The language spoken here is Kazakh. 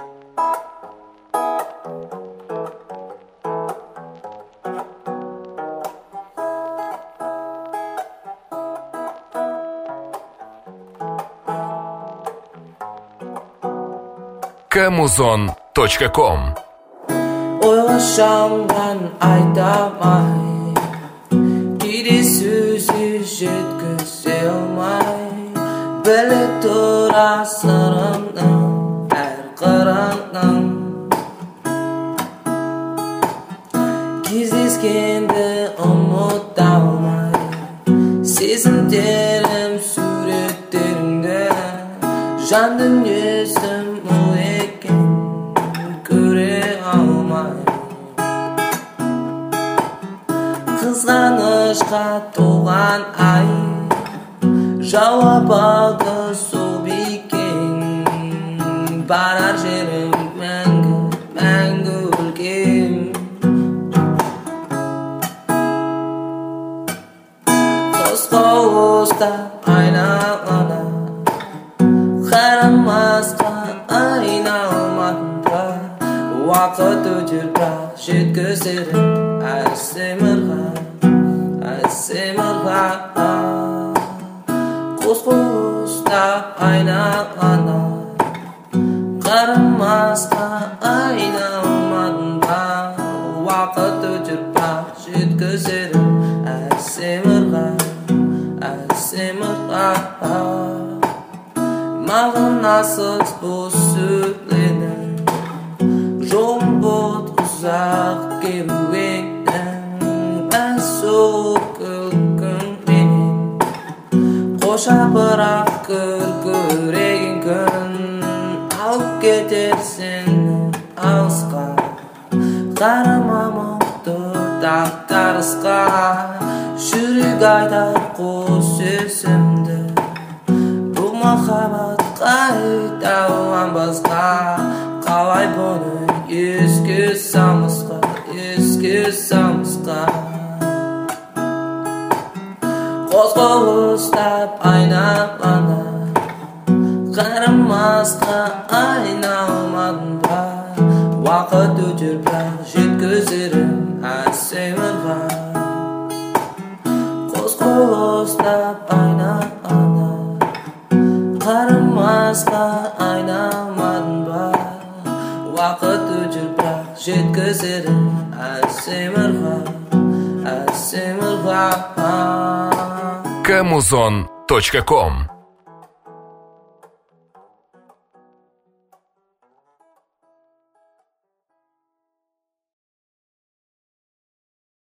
Kamuzon.com. Ойласамдан айта алмай, кейде сөзге жеткізе алмай, біліп тұра сырымның әр қырының. Кездескенді ұмыта алмай, сезімдерім суреттеріңді, жан дүниесім мұң екен көре алмай. Қызғанышқа толған ай, жауап алды сол бекем, барар жерім мәңгі, мәңгі өлгем. Қос қуыста айналана, қарамасқа айналмадым ба, уақыт өтер бірақ жеткізерім әсемірға, әсемірға. Қос қуыста айналана, қарамасқа айналмадым ба, уақыт өтер бірақ жеткізерім әсемірға, әсемірға. Мағынасыз бұл сөйледің, жолым бұд ұзақ керуенің, мән сол күлкіңменен қоша бірақ көреген күн алып кетер сені алысқа. Қарама мұқты дағдарысқа, жүрек айтар қос сөзімді, бұл махаббат қайталан басқа. Қалай бұны еске салмасқа, еске салмасқа. Қос қуыстап айналана, қарамасқа айналмадым ба, уақыт өтер бірақ жеткізерім әсемірға. Қос қуыстап айналана, қарамасқа айналмадым ба, уақыт өтер бірақ жеткізерім әсемірға, әсемірға. Kamuzon.com.